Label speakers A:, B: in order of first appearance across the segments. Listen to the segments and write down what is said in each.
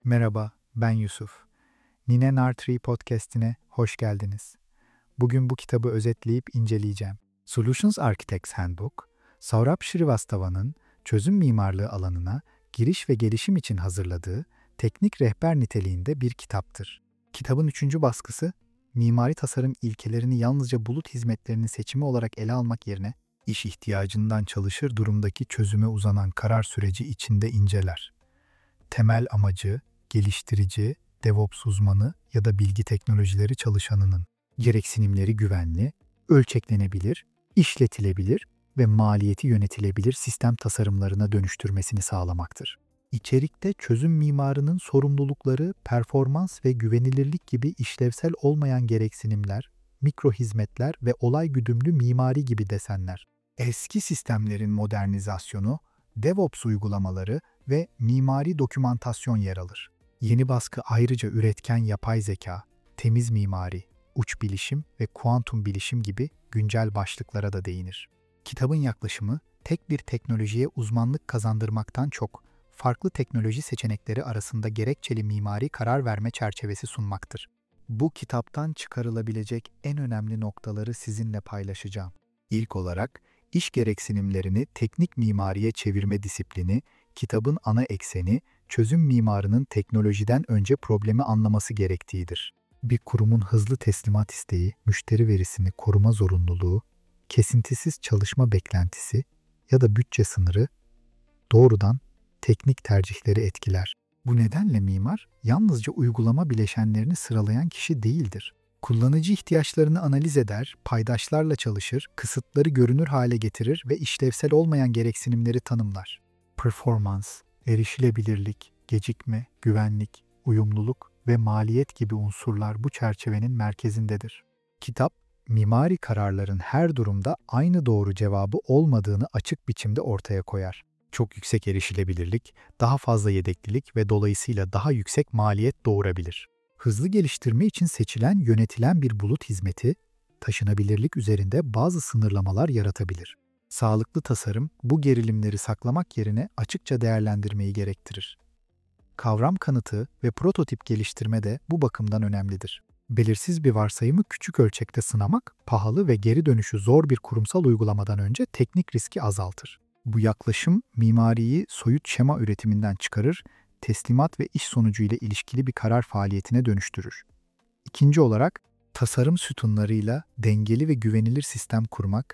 A: Merhaba, ben Yusuf. Nine Nartree podcast'ine hoş geldiniz. Bugün bu kitabı özetleyip inceleyeceğim. Solutions Architect's Handbook, Saurabh Srivastava'nın çözüm mimarlığı alanına giriş ve gelişim için hazırladığı teknik rehber niteliğinde bir kitaptır. Kitabın 3. baskısı, mimari tasarım ilkelerini yalnızca bulut hizmetlerinin seçimi olarak ele almak yerine, iş ihtiyacından çalışır durumdaki çözüme uzanan karar süreci içinde inceler. Temel amacı, geliştirici, DevOps uzmanı ya da bilgi teknolojileri çalışanının gereksinimleri güvenli, ölçeklenebilir, işletilebilir ve maliyeti yönetilebilir sistem tasarımlarına dönüştürmesini sağlamaktır. İçerikte çözüm mimarının sorumlulukları, performans ve güvenilirlik gibi işlevsel olmayan gereksinimler, mikro hizmetler ve olay güdümlü mimari gibi desenler, eski sistemlerin modernizasyonu, DevOps uygulamaları ve mimari dokümantasyon yer alır. Yeni baskı ayrıca üretken yapay zeka, temiz mimari, uç bilişim ve kuantum bilişim gibi güncel başlıklara da değinir. Kitabın yaklaşımı, tek bir teknolojiye uzmanlık kazandırmaktan çok, farklı teknoloji seçenekleri arasında gerekçeli mimari karar verme çerçevesi sunmaktır. Bu kitaptan çıkarılabilecek en önemli noktaları sizinle paylaşacağım. İlk olarak, İş gereksinimlerini teknik mimariye çevirme disiplini, kitabın ana ekseni, çözüm mimarının teknolojiden önce problemi anlaması gerektiğidir. Bir kurumun hızlı teslimat isteği, müşteri verisini koruma zorunluluğu, kesintisiz çalışma beklentisi ya da bütçe sınırı doğrudan teknik tercihleri etkiler. Bu nedenle mimar yalnızca uygulama bileşenlerini sıralayan kişi değildir. Kullanıcı ihtiyaçlarını analiz eder, paydaşlarla çalışır, kısıtları görünür hale getirir ve işlevsel olmayan gereksinimleri tanımlar. Performans, erişilebilirlik, gecikme, güvenlik, uyumluluk ve maliyet gibi unsurlar bu çerçevenin merkezindedir. Kitap, mimari kararların her durumda aynı doğru cevabı olmadığını açık biçimde ortaya koyar. Çok yüksek erişilebilirlik, daha fazla yedeklilik ve dolayısıyla daha yüksek maliyet doğurabilir. Hızlı geliştirme için seçilen, yönetilen bir bulut hizmeti, taşınabilirlik üzerinde bazı sınırlamalar yaratabilir. Sağlıklı tasarım, bu gerilimleri saklamak yerine açıkça değerlendirmeyi gerektirir. Kavram kanıtı ve prototip geliştirme de bu bakımdan önemlidir. Belirsiz bir varsayımı küçük ölçekte sınamak, pahalı ve geri dönüşü zor bir kurumsal uygulamadan önce teknik riski azaltır. Bu yaklaşım, mimariyi soyut şema üretiminden çıkarır, teslimat ve iş sonucu ile ilişkili bir karar faaliyetine dönüştürür. İkinci olarak, tasarım sütunlarıyla dengeli ve güvenilir sistem kurmak,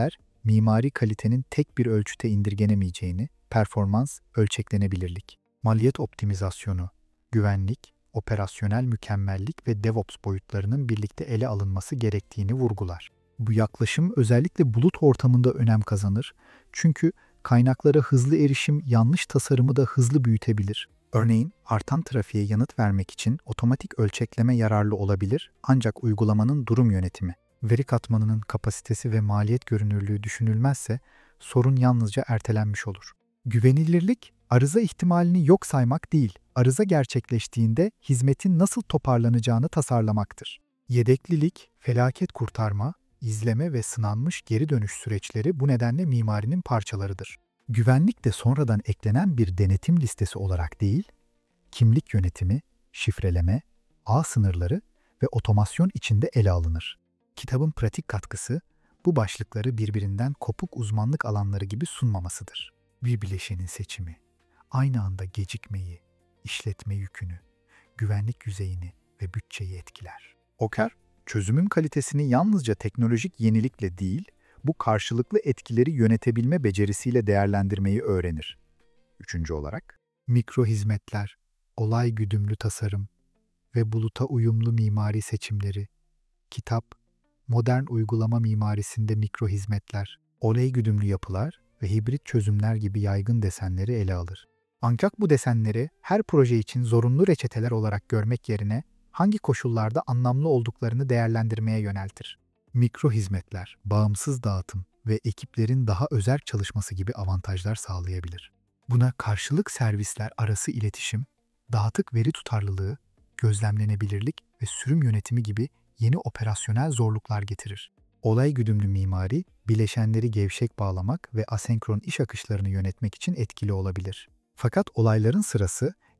A: mimari kalitenin tek bir ölçüte indirgenemeyeceğini, performans, ölçeklenebilirlik, maliyet optimizasyonu, güvenlik, operasyonel mükemmellik ve DevOps boyutlarının birlikte ele alınması gerektiğini vurgular. Bu yaklaşım özellikle bulut ortamında önem kazanır, çünkü kaynaklara hızlı erişim yanlış tasarımı da hızlı büyütebilir. Örneğin, artan trafiğe yanıt vermek için otomatik ölçekleme yararlı olabilir, ancak uygulamanın durum yönetimi, veri katmanının kapasitesi ve maliyet görünürlüğü düşünülmezse sorun yalnızca ertelenmiş olur. Güvenilirlik, arıza ihtimalini yok saymak değil, arıza gerçekleştiğinde hizmetin nasıl toparlanacağını tasarlamaktır. Yedeklilik, felaket kurtarma, izleme ve sınanmış geri dönüş süreçleri bu nedenle mimarinin parçalarıdır. Güvenlik de sonradan eklenen bir denetim listesi olarak değil, kimlik yönetimi, şifreleme, ağ sınırları ve otomasyon içinde ele alınır. Kitabın pratik katkısı, bu başlıkları birbirinden kopuk uzmanlık alanları gibi sunmamasıdır. Bir bileşenin seçimi, aynı anda gecikmeyi, işletme yükünü, güvenlik yüzeyini ve bütçeyi etkiler. Oker, çözümün kalitesini yalnızca teknolojik yenilikle değil, bu karşılıklı etkileri yönetebilme becerisiyle değerlendirmeyi öğrenir. Üçüncü olarak, mikro hizmetler, olay güdümlü tasarım ve buluta uyumlu mimari seçimleri. Kitap, modern uygulama mimarisinde mikro hizmetler, olay güdümlü yapılar ve hibrit çözümler gibi yaygın desenleri ele alır. Ancak bu desenleri her proje için zorunlu reçeteler olarak görmek yerine hangi koşullarda anlamlı olduklarını değerlendirmeye yöneltir. Mikro hizmetler, bağımsız dağıtım ve ekiplerin daha özerk çalışması gibi avantajlar sağlayabilir. Buna karşılık servisler arası iletişim, dağıtık veri tutarlılığı, gözlemlenebilirlik ve sürüm yönetimi gibi yeni operasyonel zorluklar getirir. Olay güdümlü mimari, bileşenleri gevşek bağlamak ve asenkron iş akışlarını yönetmek için etkili olabilir. Fakat olayların sırası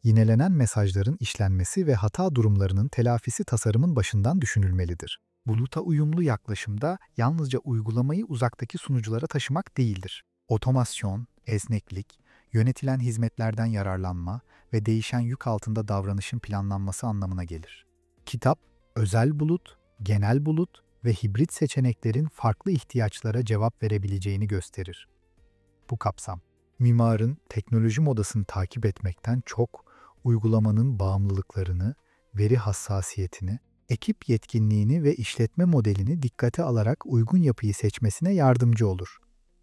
A: Yinelenen mesajların işlenmesi ve hata durumlarının telafisi tasarımın başından düşünülmelidir. Buluta uyumlu yaklaşımda yalnızca uygulamayı uzaktaki sunuculara taşımak değildir. Otomasyon, esneklik, yönetilen hizmetlerden yararlanma ve değişen yük altında davranışın planlanması anlamına gelir. Kitap, özel bulut, genel bulut ve hibrit seçeneklerin farklı ihtiyaçlara cevap verebileceğini gösterir. Bu kapsam, mimarın teknoloji modasını takip etmekten çok, uygulamanın bağımlılıklarını, veri hassasiyetini, ekip yetkinliğini ve işletme modelini dikkate alarak uygun yapıyı seçmesine yardımcı olur.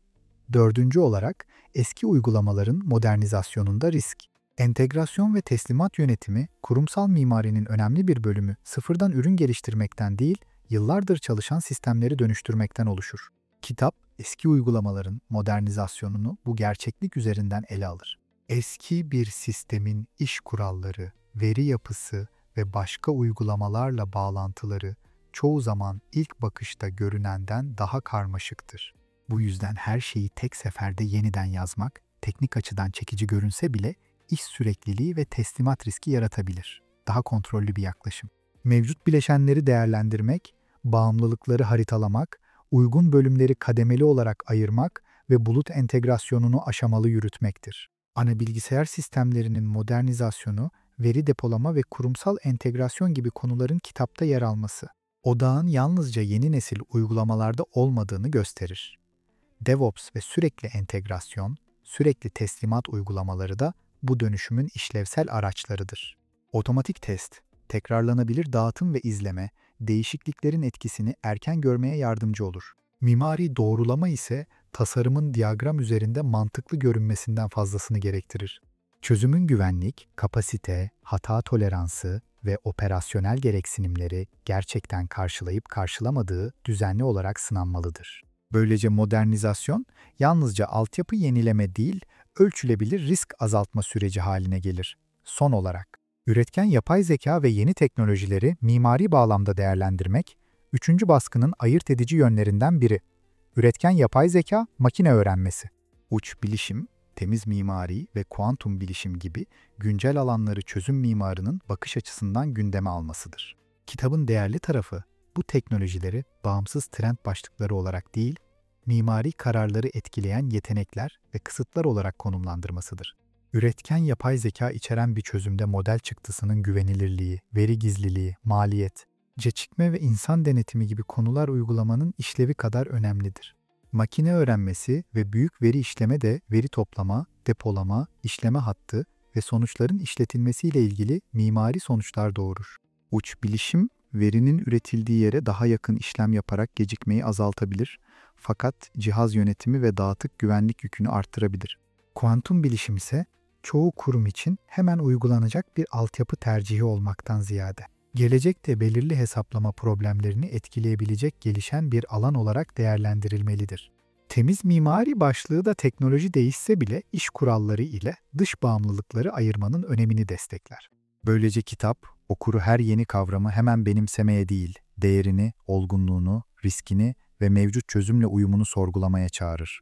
A: Dördüncü olarak, eski uygulamaların modernizasyonunda risk. Entegrasyon ve teslimat yönetimi, kurumsal mimarinin önemli bir bölümü sıfırdan ürün geliştirmekten değil, yıllardır çalışan sistemleri dönüştürmekten oluşur. Kitap, eski uygulamaların modernizasyonunu bu gerçeklik üzerinden ele alır. Eski bir sistemin iş kuralları, veri yapısı ve başka uygulamalarla bağlantıları çoğu zaman ilk bakışta görünenden daha karmaşıktır. Bu yüzden her şeyi tek seferde yeniden yazmak, teknik açıdan çekici görünse bile iş sürekliliği ve teslimat riski yaratabilir. Daha kontrollü bir yaklaşım. Mevcut bileşenleri değerlendirmek, bağımlılıkları haritalamak, uygun bölümleri kademeli olarak ayırmak ve bulut entegrasyonunu aşamalı yürütmektir. Ana bilgisayar sistemlerinin modernizasyonu, veri depolama ve kurumsal entegrasyon gibi konuların kitapta yer alması, odağın yalnızca yeni nesil uygulamalarda olmadığını gösterir. DevOps ve sürekli entegrasyon, sürekli teslimat uygulamaları da bu dönüşümün işlevsel araçlarıdır. Otomatik test, tekrarlanabilir dağıtım ve izleme, değişikliklerin etkisini erken görmeye yardımcı olur. Mimari doğrulama ise tasarımın diyagram üzerinde mantıklı görünmesinden fazlasını gerektirir. Çözümün güvenlik, kapasite, hata toleransı ve operasyonel gereksinimleri gerçekten karşılayıp karşılamadığı düzenli olarak sınanmalıdır. Böylece modernizasyon yalnızca altyapı yenileme değil, ölçülebilir risk azaltma süreci haline gelir. Son olarak, üretken yapay zeka ve yeni teknolojileri mimari bağlamda değerlendirmek, üçüncü baskının ayırt edici yönlerinden biri. Üretken yapay zeka, makine öğrenmesi. Uç bilişim, temiz mimari ve kuantum bilişim gibi güncel alanları çözüm mimarının bakış açısından gündeme almasıdır. Kitabın değerli tarafı, bu teknolojileri bağımsız trend başlıkları olarak değil, mimari kararları etkileyen yetenekler ve kısıtlar olarak konumlandırmasıdır. Üretken yapay zeka içeren bir çözümde model çıktısının güvenilirliği, veri gizliliği, maliyet, gecikme ve insan denetimi gibi konular uygulamanın işlevi kadar önemlidir. Makine öğrenmesi ve büyük veri işleme de veri toplama, depolama, işleme hattı ve sonuçların işletilmesiyle ilgili mimari sonuçlar doğurur. Uç bilişim, verinin üretildiği yere daha yakın işlem yaparak gecikmeyi azaltabilir, fakat cihaz yönetimi ve dağıtık güvenlik yükünü arttırabilir. Kuantum bilişim ise çoğu kurum için hemen uygulanacak bir altyapı tercihi olmaktan ziyade, gelecekte belirli hesaplama problemlerini etkileyebilecek gelişen bir alan olarak değerlendirilmelidir. Temiz mimari başlığı da teknoloji değişse bile iş kuralları ile dış bağımlılıkları ayırmanın önemini destekler. Böylece kitap, okuru her yeni kavramı hemen benimsemeye değil, değerini, olgunluğunu, riskini ve mevcut çözümle uyumunu sorgulamaya çağırır.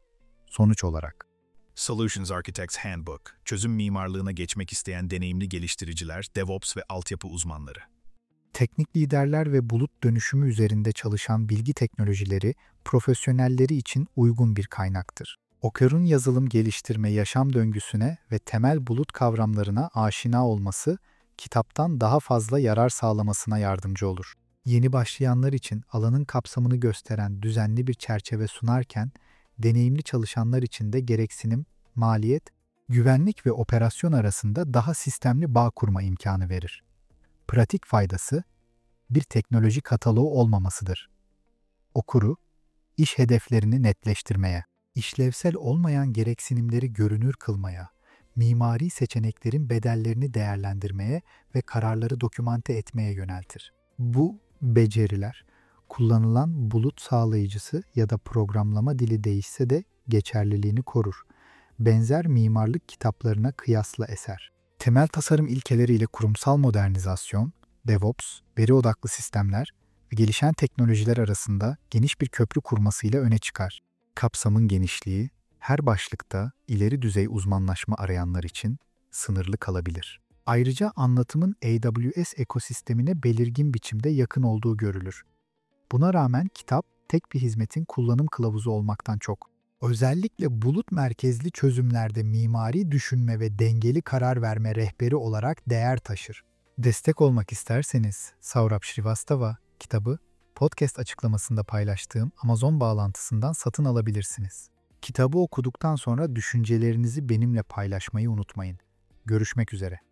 A: Sonuç olarak,
B: Solutions Architects Handbook, çözüm mimarlığına geçmek isteyen deneyimli geliştiriciler, DevOps ve altyapı uzmanları.
A: teknik liderler ve bulut dönüşümü üzerinde çalışan bilgi teknolojileri profesyonelleri için uygun bir kaynaktır. Okur'un yazılım geliştirme yaşam döngüsüne ve temel bulut kavramlarına aşina olması, kitaptan daha fazla yarar sağlamasına yardımcı olur. Yeni başlayanlar için alanın kapsamını gösteren düzenli bir çerçeve sunarken, deneyimli çalışanlar için de gereksinim, maliyet, güvenlik ve operasyon arasında daha sistemli bağ kurma imkanı verir. Pratik faydası, bir teknoloji kataloğu olmamasıdır. Okuru, iş hedeflerini netleştirmeye, işlevsel olmayan gereksinimleri görünür kılmaya, mimari seçeneklerin bedellerini değerlendirmeye ve kararları dokümante etmeye yöneltir. Bu beceriler, kullanılan bulut sağlayıcısı ya da programlama dili değişse de geçerliliğini korur. Benzer mimarlık kitaplarına kıyasla eser. Temel tasarım ilkeleriyle kurumsal modernizasyon, DevOps, veri odaklı sistemler ve gelişen teknolojiler arasında geniş bir köprü kurmasıyla öne çıkar. Kapsamın genişliği, her başlıkta ileri düzey uzmanlaşma arayanlar için sınırlı kalabilir. Ayrıca anlatımın AWS ekosistemine belirgin biçimde yakın olduğu görülür. Buna rağmen kitap tek bir hizmetin kullanım kılavuzu olmaktan çok, özellikle bulut merkezli çözümlerde mimari düşünme ve dengeli karar verme rehberi olarak değer taşır. Destek olmak isterseniz Saurabh Srivastava kitabı podcast açıklamasında paylaştığım Amazon bağlantısından satın alabilirsiniz. Kitabı okuduktan sonra düşüncelerinizi benimle paylaşmayı unutmayın. Görüşmek üzere.